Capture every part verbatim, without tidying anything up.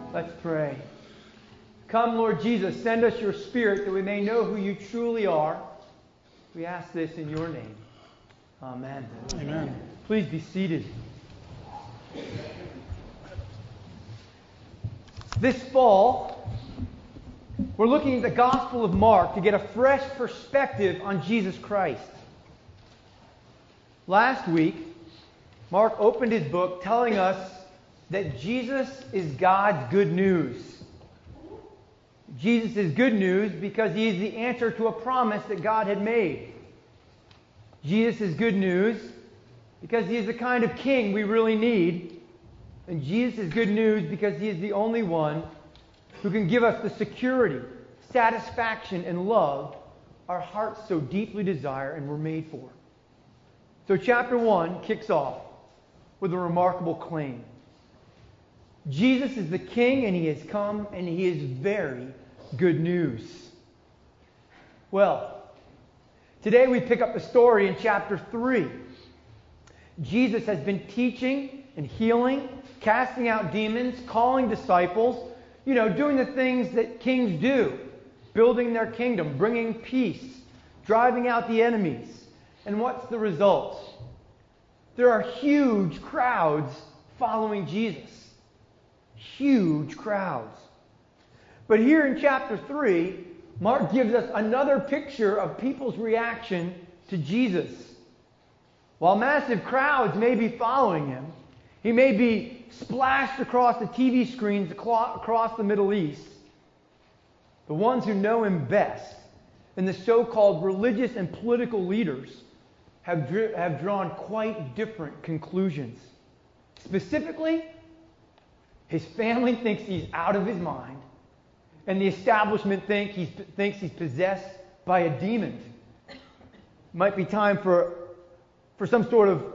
Let's pray. Come, Lord Jesus, send us your Spirit that we may know who you truly are. We ask this in your name. Amen. Amen. Please be seated. This fall, we're looking at the Gospel of Mark to get a fresh perspective on Jesus Christ. Last week, Mark opened his book telling us that Jesus is God's good news. Jesus is good news because he is the answer to a promise that God had made. Jesus is good news because he is the kind of king we really need. And Jesus is good news because he is the only one who can give us the security, satisfaction, and love our hearts so deeply desire and were made for. So chapter one kicks off with a remarkable claim. Jesus is the King, and he has come, and he is very good news. Well, today we pick up the story in chapter three. Jesus has been teaching and healing, casting out demons, calling disciples, you know, doing the things that kings do, building their kingdom, bringing peace, driving out the enemies. And what's the result? There are huge crowds following Jesus. Huge crowds. But here in chapter three, Mark gives us another picture of people's reaction to Jesus. While massive crowds may be following him, he may be splashed across the T V screens across the Middle East. The ones who know him best, and the so-called religious and political leaders, have, dr- have drawn quite different conclusions. Specifically, his family thinks he's out of his mind, and the establishment think he's, thinks he's possessed by a demon. Might be time for, for some sort of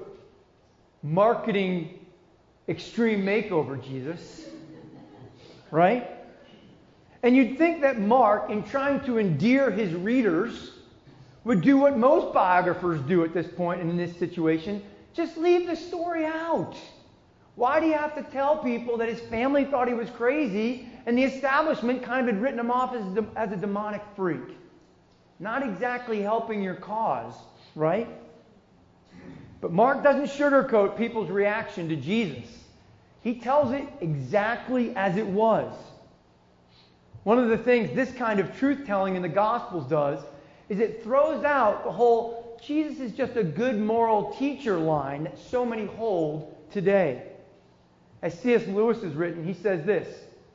marketing extreme makeover, Jesus. Right? And you'd think that Mark, in trying to endear his readers, would do what most biographers do at this point in this situation. Just leave the story out. Why do you have to tell people that his family thought he was crazy and the establishment kind of had written him off as a, as a demonic freak? Not exactly helping your cause, right? But Mark doesn't sugarcoat people's reaction to Jesus. He tells it exactly as it was. One of the things this kind of truth-telling in the Gospels does is it throws out the whole Jesus is just a good moral teacher line that so many hold today. As C S Lewis has written, he says this: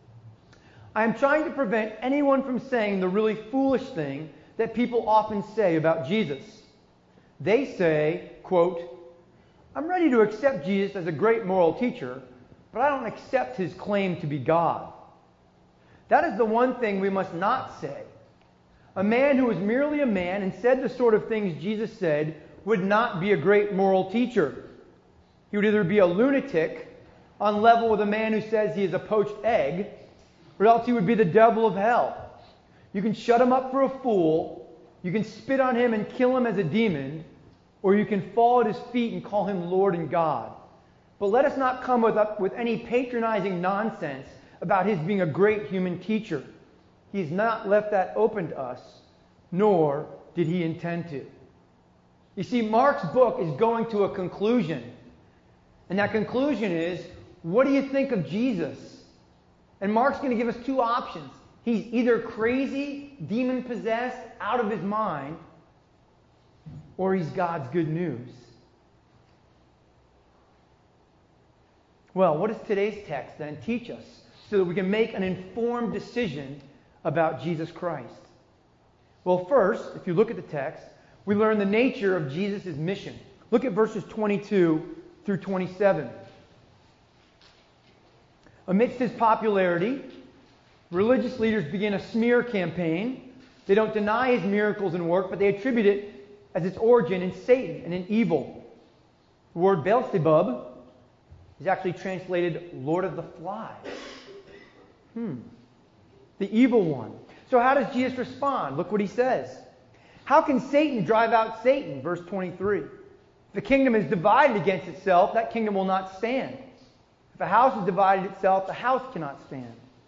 I am trying to prevent anyone from saying the really foolish thing that people often say about Jesus. They say, quote, I'm ready to accept Jesus as a great moral teacher, but I don't accept his claim to be God. That is the one thing we must not say. A man who was merely a man and said the sort of things Jesus said would not be a great moral teacher. He would either be a lunatic on level with a man who says he is a poached egg, or else he would be the devil of hell. You can shut him up for a fool, you can spit on him and kill him as a demon, or you can fall at his feet and call him Lord and God. But let us not come with, up with any patronizing nonsense about his being a great human teacher. He's not left that open to us, nor did he intend to. You see, Mark's book is going to a conclusion. And that conclusion is, what do you think of Jesus? And Mark's going to give us two options. He's either crazy, demon-possessed, out of his mind, or he's God's good news. Well, what does today's text then teach us so that we can make an informed decision about Jesus Christ? Well, first, if you look at the text, we learn the nature of Jesus' mission. Look at verses twenty-two through twenty-seven. Amidst his popularity, religious leaders begin a smear campaign. They don't deny his miracles and work, but they attribute it as its origin in Satan and in evil. The word Beelzebub is actually translated Lord of the Flies. Hmm. The evil one. So how does Jesus respond? Look what he says. How can Satan drive out Satan? Verse twenty-three. If a kingdom is divided against itself, that kingdom will not stand. If a house is divided itself, the house cannot stand.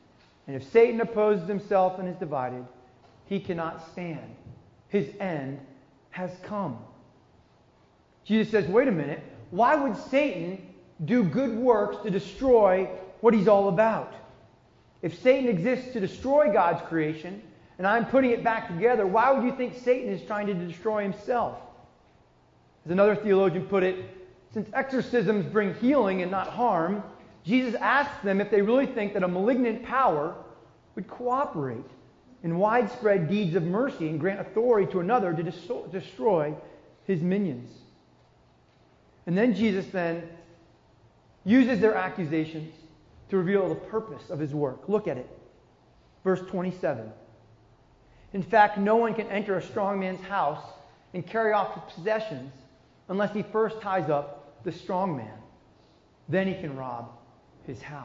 And if Satan opposes himself and is divided, he cannot stand. His end has come. Jesus says, wait a minute. Why would Satan do good works to destroy what he's all about? If Satan exists to destroy God's creation, and I'm putting it back together, why would you think Satan is trying to destroy himself? As another theologian put it, since exorcisms bring healing and not harm, Jesus asks them if they really think that a malignant power would cooperate in widespread deeds of mercy and grant authority to another to dis- destroy his minions. And then Jesus then uses their accusations to reveal the purpose of his work. Look at it. Verse twenty-seven. In fact, no one can enter a strong man's house and carry off his possessions unless he first ties up the strong man. Then he can rob his house.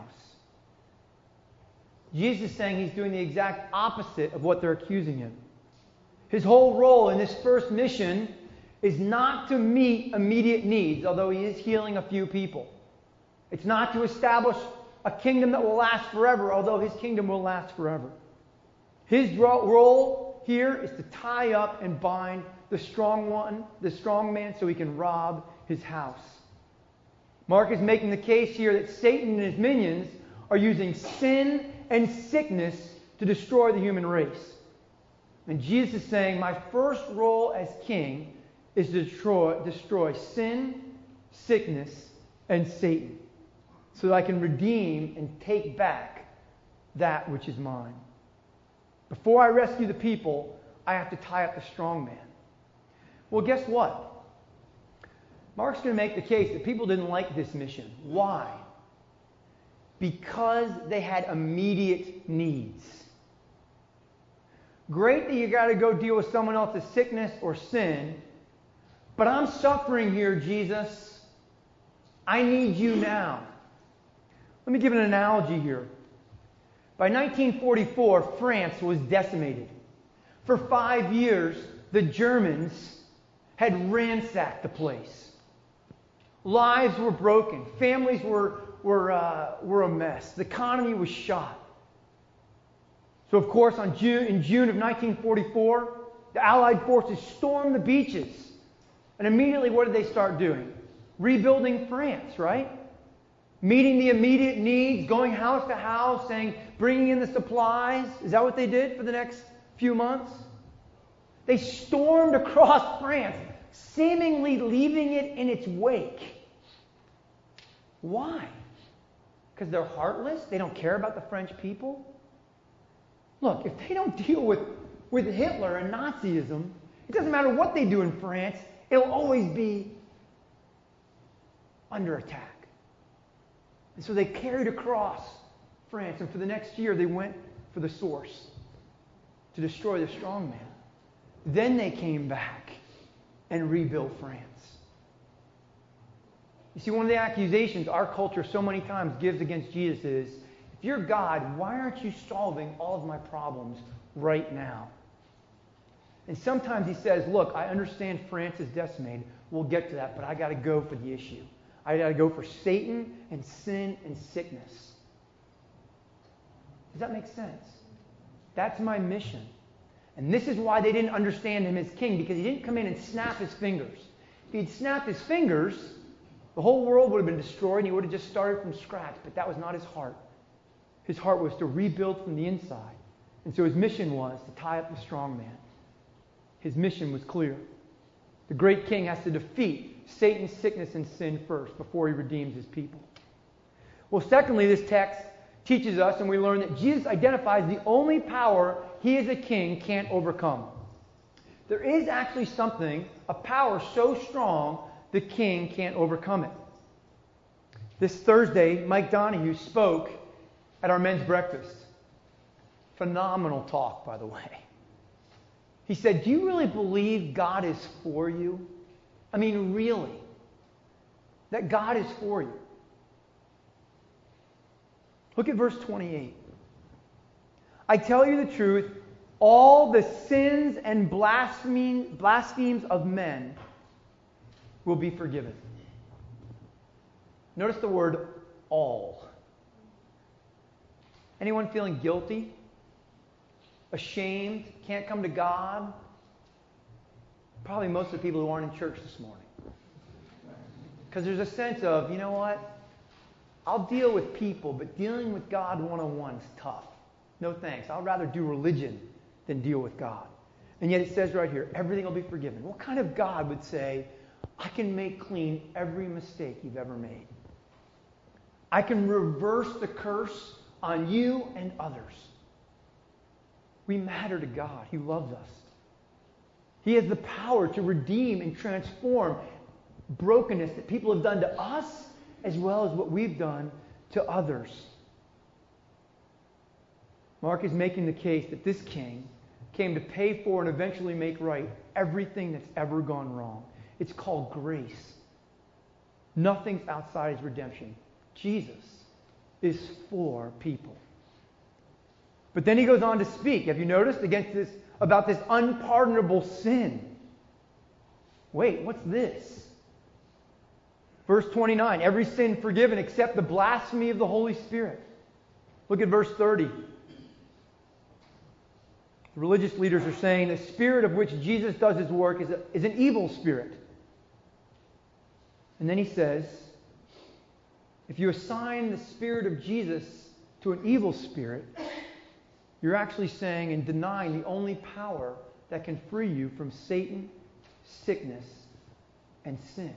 Jesus is saying he's doing the exact opposite of what they're accusing him. His whole role in this first mission is not to meet immediate needs, although he is healing a few people. It's not to establish a kingdom that will last forever, although his kingdom will last forever. His role here is to tie up and bind the strong one, the strong man, so he can rob his house. Mark is making the case here that Satan and his minions are using sin and sickness to destroy the human race. And Jesus is saying, my first role as king is to destroy, destroy sin, sickness, and Satan, so that I can redeem and take back that which is mine. Before I rescue the people, I have to tie up the strong man. Well, guess what? Mark's going to make the case that people didn't like this mission. Why? Because they had immediate needs. Great that you got to go deal with someone else's sickness or sin, but I'm suffering here, Jesus. I need you now. Let me give an analogy here. By nineteen forty-four, France was decimated. For five years, the Germans had ransacked the place. Lives were broken. Families were, were, uh, were a mess. The economy was shot. So, of course, on June, in June of nineteen forty-four, the Allied forces stormed the beaches. And immediately, what did they start doing? Rebuilding France, right? Meeting the immediate needs, going house to house, saying, bringing in the supplies. Is that what they did for the next few months? They stormed across France, seemingly leaving it in its wake. Why? Because they're heartless? They don't care about the French people? Look, if they don't deal with, with Hitler and Nazism, it doesn't matter what they do in France, it'll always be under attack. And so they carried across France, and for the next year they went for the source to destroy the strong man. Then they came back and rebuilt France. You see, one of the accusations our culture so many times gives against Jesus is, if you're God, why aren't you solving all of my problems right now? And sometimes he says, look, I understand France is decimated. We'll get to that, but I got to go for the issue. I got to go for Satan and sin and sickness. Does that make sense? That's my mission. And this is why they didn't understand him as king, because he didn't come in and snap his fingers. If he'd snapped his fingers, the whole world would have been destroyed and he would have just started from scratch. But that was not his heart. His heart was to rebuild from the inside. And so his mission was to tie up the strong man. His mission was clear. The great king has to defeat Satan's sickness and sin first before he redeems his people. Well, secondly, this text teaches us, and we learn that Jesus identifies the only power he as a king can't overcome. There is actually something, a power so strong the king can't overcome it. This Thursday, Mike Donahue spoke at our men's breakfast. Phenomenal talk, by the way. He said, do you really believe God is for you? I mean, really? That God is for you? Look at verse twenty-eight. I tell you the truth, all the sins and blasphemies, blasphemies of men will be forgiven. Notice the word all. Anyone feeling guilty? Ashamed? Can't come to God? Probably most of the people who aren't in church this morning. Because there's a sense of, you know what? I'll deal with people, but dealing with God one-on-one is tough. No thanks. I'd rather do religion than deal with God. And yet it says right here, everything will be forgiven. What kind of God would say, I can make clean every mistake you've ever made? I can reverse the curse on you and others. We matter to God. He loves us. He has the power to redeem and transform brokenness that people have done to us as well as what we've done to others. Mark is making the case that this king came to pay for and eventually make right everything that's ever gone wrong. It's called grace. Nothing's outside his redemption. Jesus is for people. But then he goes on to speak, have you noticed, against this about this unpardonable sin. Wait, what's this? Verse twenty-nine, every sin forgiven except the blasphemy of the Holy Spirit. Look at verse thirty. The religious leaders are saying the spirit of which Jesus does his work is, a, is an evil spirit. And then he says, if you assign the spirit of Jesus to an evil spirit, you're actually saying and denying the only power that can free you from Satan, sickness, and sin.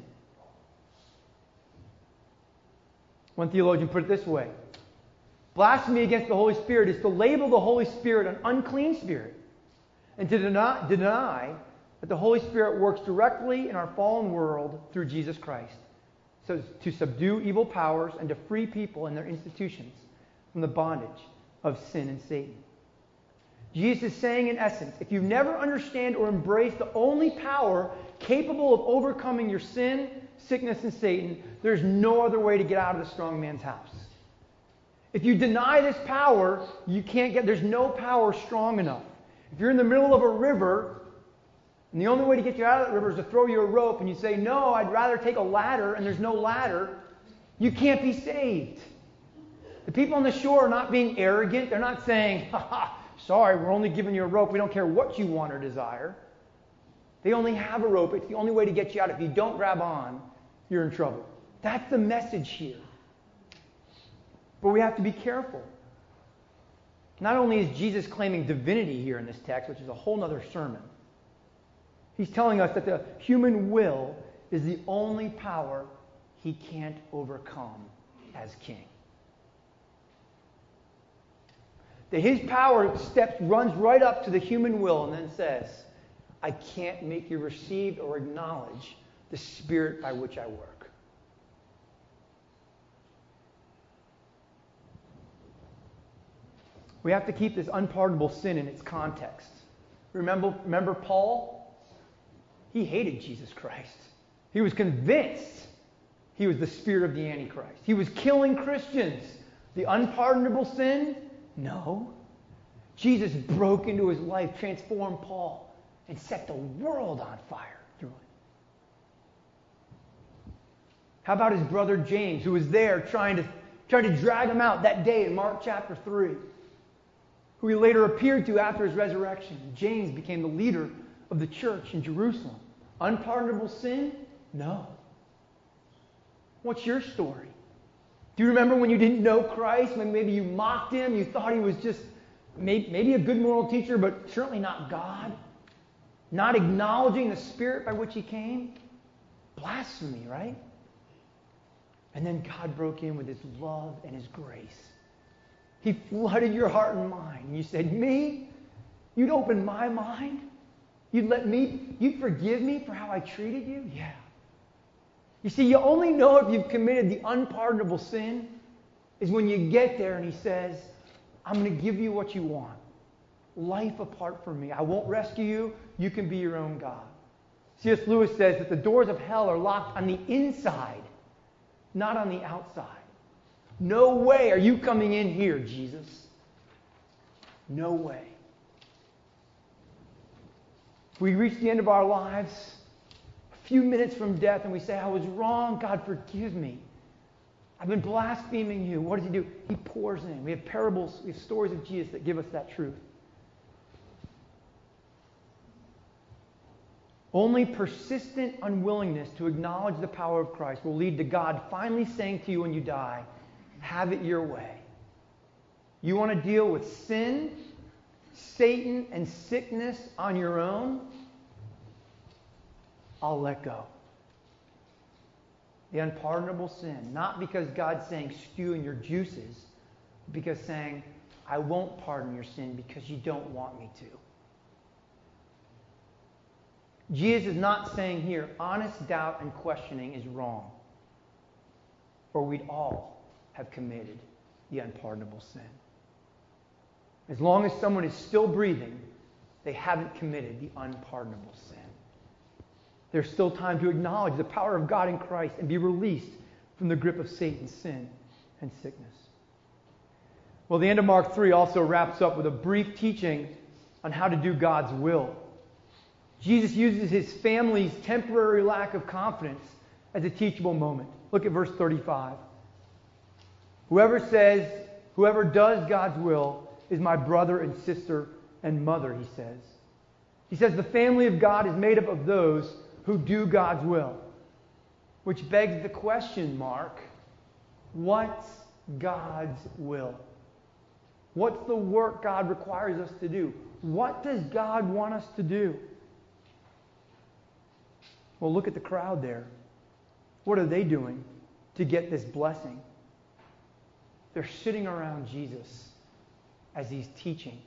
One theologian put it this way. Blasphemy against the Holy Spirit is to label the Holy Spirit an unclean spirit and to deny, deny that the Holy Spirit works directly in our fallen world through Jesus Christ. So to subdue evil powers and to free people and their institutions from the bondage of sin and Satan. Jesus is saying in essence, if you never understand or embrace the only power capable of overcoming your sin, sickness, and Satan, there's no other way to get out of the strong man's house. If you deny this power, you can't get, there's no power strong enough. If you're in the middle of a river, and the only way to get you out of that river is to throw you a rope, and you say, no, I'd rather take a ladder, and there's no ladder, you can't be saved. The people on the shore are not being arrogant. They're not saying, ha ha, sorry, we're only giving you a rope. We don't care what you want or desire. They only have a rope. It's the only way to get you out. If you don't grab on, you're in trouble. That's the message here. But we have to be careful. Not only is Jesus claiming divinity here in this text, which is a whole other sermon, he's telling us that the human will is the only power he can't overcome as king. That his power steps, runs right up to the human will and then says, I can't make you receive or acknowledge the spirit by which I work. We have to keep this unpardonable sin in its context. Remember, remember Paul? He hated Jesus Christ. He was convinced he was the spirit of the Antichrist. He was killing Christians. The unpardonable sin? No. Jesus broke into his life, transformed Paul, and set the world on fire through it. How about his brother James, who was there trying to, trying to drag him out that day in Mark chapter three, who he later appeared to after his resurrection? James became the leader of the church in Jerusalem. Unpardonable sin? No. What's your story? Do you remember when you didn't know Christ, when maybe you mocked him, you thought he was just maybe a good moral teacher, but certainly not God? Not acknowledging the spirit by which he came? Blasphemy, right? And then God broke in with his love and his grace. He flooded your heart and mind. And you said, me? You'd open my mind? You'd let me, you'd forgive me for how I treated you? Yeah. You see, you only know if you've committed the unpardonable sin is when you get there and he says, I'm going to give you what you want. Life apart from me. I won't rescue you. You can be your own God. C S Lewis says that the doors of hell are locked on the inside, not on the outside. No way are you coming in here, Jesus. No way. If we reach the end of our lives, a few minutes from death, and we say, I was wrong, God, forgive me. I've been blaspheming you. What does he do? He pours in. We have parables, we have stories of Jesus that give us that truth. Only persistent unwillingness to acknowledge the power of Christ will lead to God finally saying to you when you die, have it your way. You want to deal with sin, Satan, and sickness on your own? I'll let go. The unpardonable sin. Not because God's saying stew in your juices, but because saying, I won't pardon your sin because you don't want me to. Jesus is not saying here, honest doubt and questioning is wrong. Or we'd all have committed the unpardonable sin. As long as someone is still breathing, they haven't committed the unpardonable sin. There's still time to acknowledge the power of God in Christ and be released from the grip of Satan's sin and sickness. Well, the end of Mark three also wraps up with a brief teaching on how to do God's will. Jesus uses his family's temporary lack of confidence as a teachable moment. Look at verse thirty-five. Whoever says, whoever does God's will is my brother and sister and mother, he says. He says the family of God is made up of those who do God's will. Which begs the question, Mark, what's God's will? What's the work God requires us to do? What does God want us to do? Well, look at the crowd there. What are they doing to get this blessing? They're sitting around Jesus as he's teaching.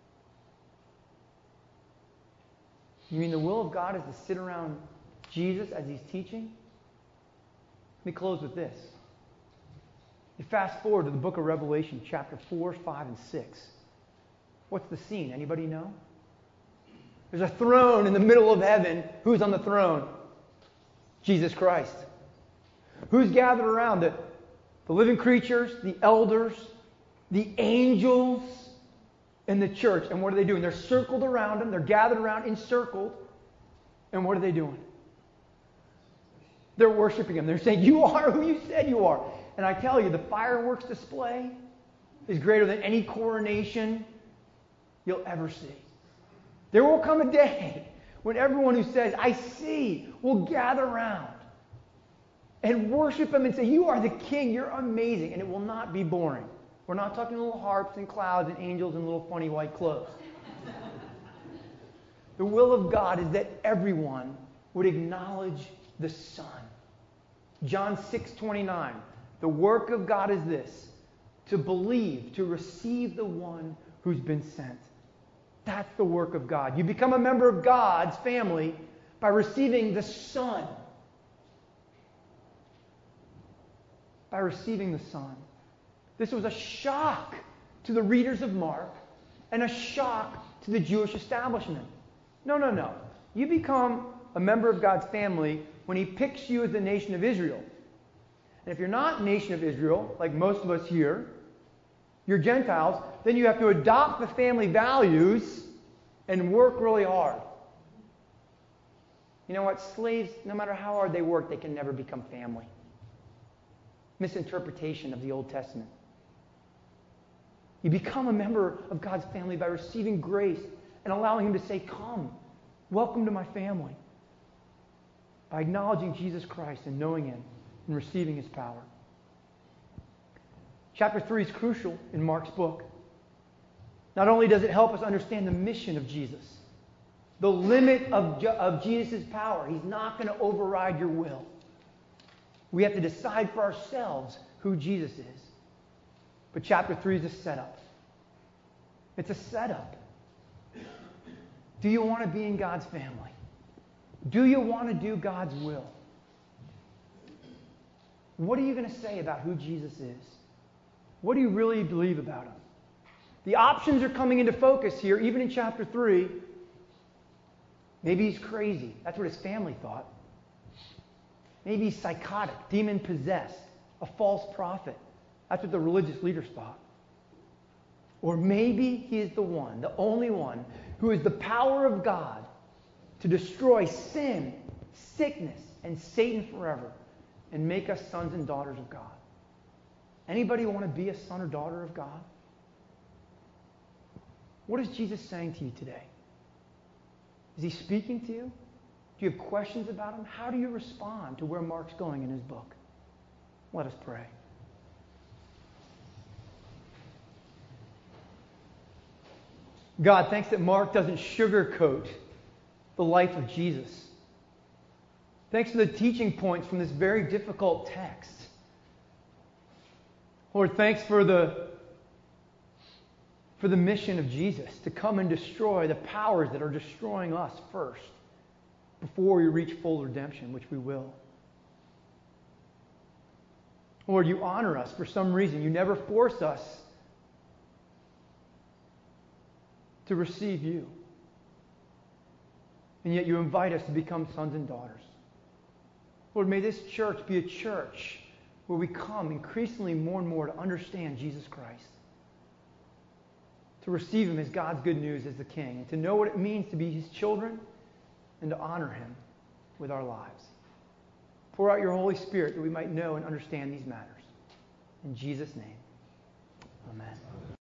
You mean the will of God is to sit around Jesus as he's teaching? Let me close with this. You fast forward to the book of Revelation, chapter four, five, and six. What's the scene? Anybody know? There's a throne in the middle of heaven. Who's on the throne? Jesus Christ. Who's gathered around it? The living creatures, the elders, the angels, and the church. And what are they doing? They're circled around him. They're gathered around, encircled. And what are they doing? They're worshiping him. They're saying, you are who you said you are. And I tell you, the fireworks display is greater than any coronation you'll ever see. There will come a day when everyone who says, I see, will gather around and worship him and say, you are the king, you're amazing. And it will not be boring. We're not talking little harps and clouds and angels and little funny white clothes. The will of God is that everyone would acknowledge the Son. John six twenty-nine. The work of God is this, to believe, to receive the one who's been sent. That's the work of God. You become a member of God's family by receiving the Son. By receiving the Son. This was a shock to the readers of Mark and a shock to the Jewish establishment. No, no, no. You become a member of God's family when he picks you as the nation of Israel. And if you're not nation of Israel, like most of us here, you're Gentiles, then you have to adopt the family values and work really hard. You know what? Slaves, no matter how hard they work, they can never become family. Misinterpretation of the Old Testament. You become a member of God's family by receiving grace and allowing him to say, come, welcome to my family. By acknowledging Jesus Christ and knowing him and receiving his power. Chapter three is crucial in Mark's book. Not only does it help us understand the mission of Jesus, the limit of, of Jesus' power. He's not going to override your will. We have to decide for ourselves who Jesus is. But chapter three is a setup. It's a setup. Do you want to be in God's family? Do you want to do God's will? What are you going to say about who Jesus is? What do you really believe about him? The options are coming into focus here, even in chapter three. Maybe he's crazy. That's what his family thought. Maybe he's psychotic, demon-possessed, a false prophet. That's what the religious leaders thought. Or maybe he is the one, the only one, who is the power of God to destroy sin, sickness, and Satan forever and make us sons and daughters of God. Anybody want to be a son or daughter of God? What is Jesus saying to you today? Is he speaking to you? Do you have questions about him? How do you respond to where Mark's going in his book? Let us pray. God, thanks that Mark doesn't sugarcoat the life of Jesus. Thanks for the teaching points from this very difficult text. Lord, thanks for the, for the mission of Jesus to come and destroy the powers that are destroying us first, before we reach full redemption, which we will. Lord, you honor us for some reason. You never force us to receive you. And yet you invite us to become sons and daughters. Lord, may this church be a church where we come increasingly more and more to understand Jesus Christ, to receive him as God's good news as the King, and to know what it means to be his children and to honor him with our lives. Pour out your Holy Spirit that we might know and understand these matters. In Jesus' name, amen.